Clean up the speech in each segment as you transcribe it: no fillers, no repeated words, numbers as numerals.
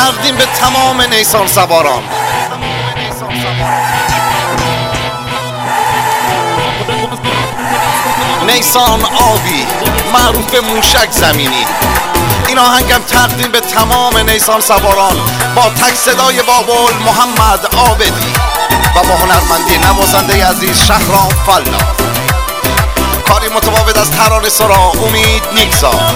تقدیم به تمام نیسان سواران. نیسان آبی معروف به موشک زمینی. این آهنگم تقدیم به تمام نیسان سواران با تک صدای بابل محمد عابدی و با هنرمندی نوازنده عزیز شهرام فلا. کاری متفاوت از ترانه سرا امید نیکزاد.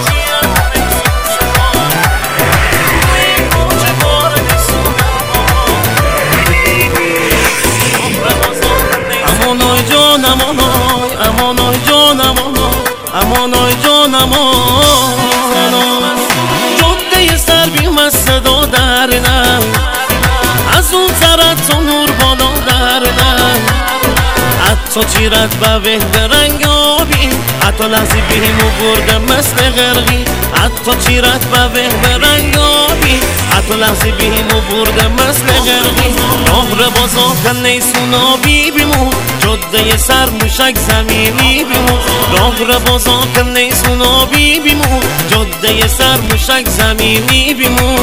امانای جان امانای امانای جان امانای جان امانای جاده سر بیوم صدا در نه از اون طرف تو نور بالا در نه حتی چیرت به رنگ آبی حتی لحظی بیمو برده مثل غرقی حتی چیرت به رنگ آبی حتی لحظی بیمو برده مثل غرقی راه رو بازا کن نیسون آبی بیمو جاده سر موشک زمینی بیمو راه رو بازا کن نیسون آبی بیمو جاده سر موشک زمینی بیمو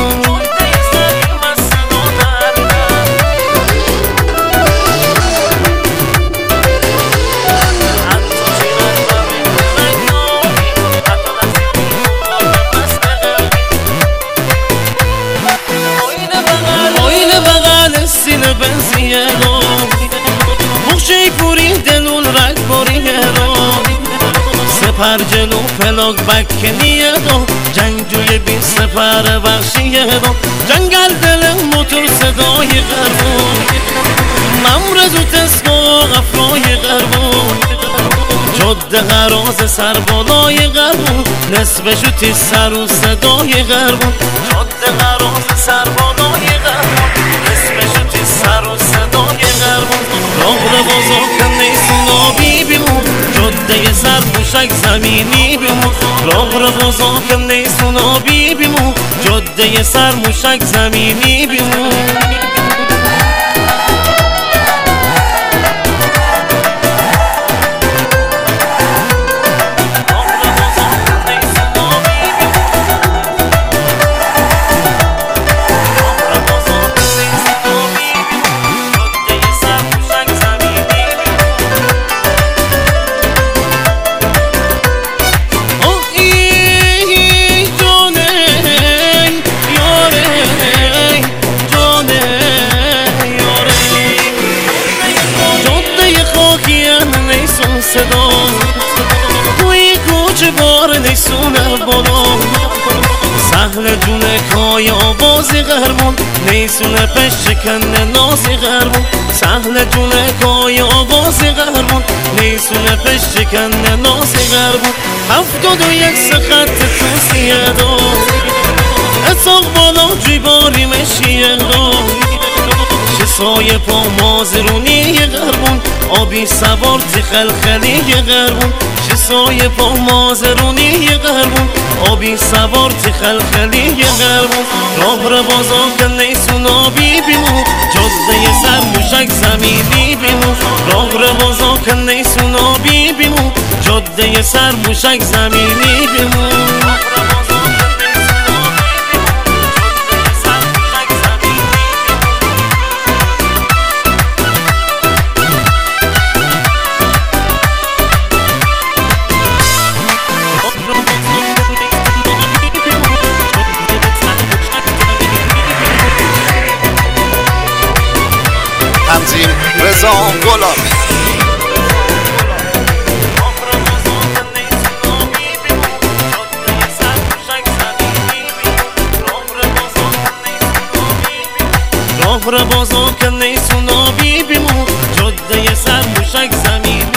بنزیه رو بخشی کوری دلون رنگ بوریه رو سپر جلو پلاک بکنیه رو جنگ جوی بی سپر بخشیه رو جنگل دل موتور صدای غربون ممرز و تسکو غفلای غربون جاده غراز سر بالای غربون نصفشو تیز سر و صدای غربون جاده غراز سر بالای غربون نصفشو تیز سر و صدای غربون راه رو بازا کن نیسون آبی بیمون جاده سر موشک زمینی بیمون راه رو بازا کن نیسون آبی بیمون جاده سر موشک زمینی بیمون صدا توی کوچه بار نیسونه بالا سهل جونه کای آوازی غربون نیسونه پش شکنه نازی غربون سهل جونه کای آوازی غربون نیسونه پش شکنه نازی غربون 71 سخط توسیه دار اتاق بالا جیباری مشیه دار شسای پا مازرونی غربون آبی سوار تی خلخلی غربون شسای پا مازرونی غربون آبی سوار تی خلخلی غربون راه رو بازا کن نیسون آبی بیمو جاده سر موشک زمینی بیمو راه رو بازا کن نیسون آبی بیمو جاده سر موشک زمینی بیمو تنظیم رضا گلابی. راه رو بازا کن نیسون آبی بیمون جاده سر موشک زمین